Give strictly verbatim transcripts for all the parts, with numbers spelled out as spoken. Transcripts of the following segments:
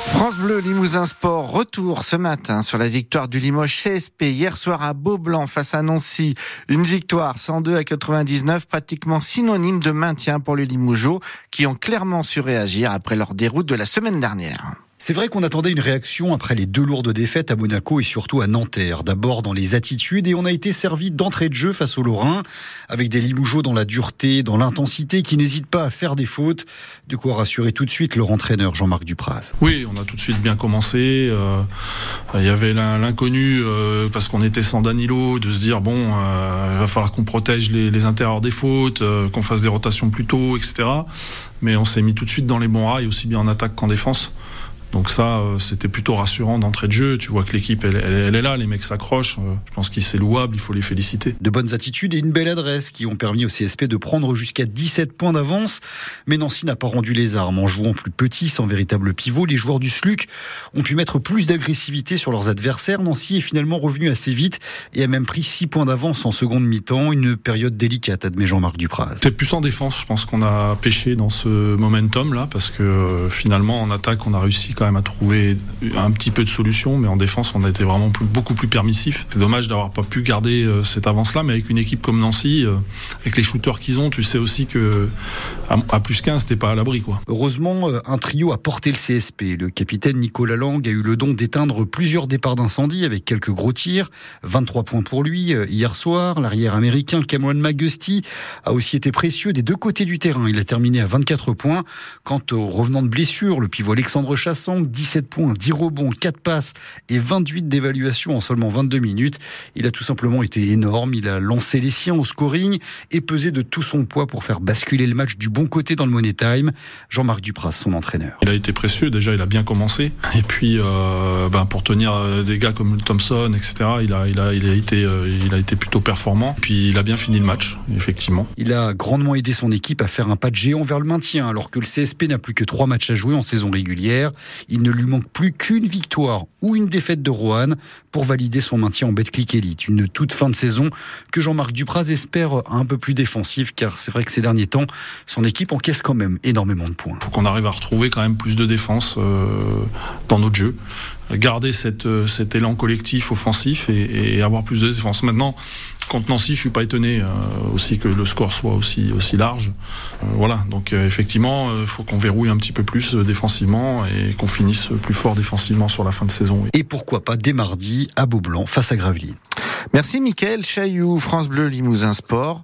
France Bleu Limousin Sport, retour ce matin sur la victoire du Limoges C S P hier soir à Beaublanc face à Nancy. Une victoire cent deux à quatre-vingt-dix-neuf, pratiquement synonyme de maintien pour les Limougeaux qui ont clairement su réagir après leur déroute de la semaine dernière. C'est vrai qu'on attendait une réaction après les deux lourdes défaites à Monaco et surtout à Nanterre. D'abord dans les attitudes et on a été servi d'entrée de jeu face aux Lorrains avec des Limougeaux dans la dureté, dans l'intensité, qui n'hésitent pas à faire des fautes. De quoi rassurer tout de suite leur entraîneur Jean-Marc Dupraz. Oui, on a tout de suite bien commencé. Euh, il y avait l'inconnu euh, parce qu'on était sans Danilo, de se dire bon, euh, il va falloir qu'on protège les, les intérieurs des fautes, euh, qu'on fasse des rotations plus tôt, et cetera. Mais on s'est mis tout de suite dans les bons rails, aussi bien en attaque qu'en défense. Donc ça, euh, c'était plutôt rassurant d'entrée de jeu. Tu vois que l'équipe, elle, elle, elle est là, les mecs s'accrochent. Euh, je pense que c'est louable, il faut les féliciter. De bonnes attitudes et une belle adresse qui ont permis au C S P de prendre jusqu'à dix-sept points d'avance. Mais Nancy n'a pas rendu les armes. En jouant plus petit, sans véritable pivot, les joueurs du S L U C ont pu mettre plus d'agressivité sur leurs adversaires. Nancy est finalement revenu assez vite et a même pris six points d'avance en seconde mi-temps. Une période délicate, admet Jean-Marc Dupraz. C'est plus en défense, je pense qu'on a pêché dans ce momentum-là, parce que euh, finalement, en attaque, on a réussi quand même à trouver un petit peu de solutions, mais en défense on a été vraiment plus, beaucoup plus permissif. C'est dommage d'avoir pas pu garder euh, cette avance-là, mais avec une équipe comme Nancy, euh, avec les shooters qu'ils ont, tu sais aussi que à, à plus quinze, t'es pas à l'abri, quoi. Heureusement, un trio a porté le C S P. Le capitaine Nicolas Lang a eu le don d'éteindre plusieurs départs d'incendie avec quelques gros tirs. vingt-trois points pour lui hier soir. L'arrière américain Cameron McGusty a aussi été précieux des deux côtés du terrain. Il a terminé à vingt-quatre points. Quant au revenant de blessure, le pivot Alexandre Chassang, dix-sept points, dix rebonds, quatre passes et vingt-huit d'évaluation en seulement vingt-deux minutes. Il a tout simplement été énorme. Il a lancé les siens au scoring et pesé de tout son poids pour faire basculer le match du bon côté dans le Money Time. Jean-Marc Dupraz, son entraîneur. Il a été précieux. Déjà, il a bien commencé. Et puis, euh, ben, pour tenir des gars comme Thompson, et cetera, il a, il a, il a été, euh, il a été plutôt performant. Puis, il a bien fini le match, effectivement. Il a grandement aidé son équipe à faire un pas de géant vers le maintien, alors que le C S P n'a plus que trois matchs à jouer en saison régulière. Il ne lui manque plus qu'une victoire ou une défaite de Roanne pour valider son maintien en Betclic Elite. Une toute fin de saison que Jean-Marc Dupraz espère un peu plus défensive, car c'est vrai que ces derniers temps, son équipe encaisse quand même énormément de points. Il faut qu'on arrive à retrouver quand même plus de défense euh, dans notre jeu. Garder cette, cet élan collectif offensif et, et avoir plus de défense. Maintenant, contre Nancy, je suis pas étonné euh, aussi que le score soit aussi, aussi large. Euh, voilà, donc euh, effectivement, il euh, faut qu'on verrouille un petit peu plus euh, défensivement et qu'on finisse plus fort défensivement sur la fin de saison. Et pourquoi pas dès mardi à Beaublanc face à Gravelines. Merci Mickaël Chailloux, France Bleu Limousin Sport,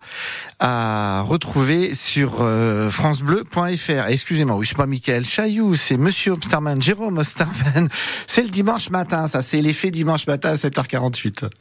à retrouver sur euh, francebleu point fr. Excusez-moi, oui, c'est pas Mickaël Chailloux, c'est Monsieur Osterman, Jérôme Osterman. C'est le dimanche matin, ça, c'est l'effet dimanche matin à sept heures quarante-huit.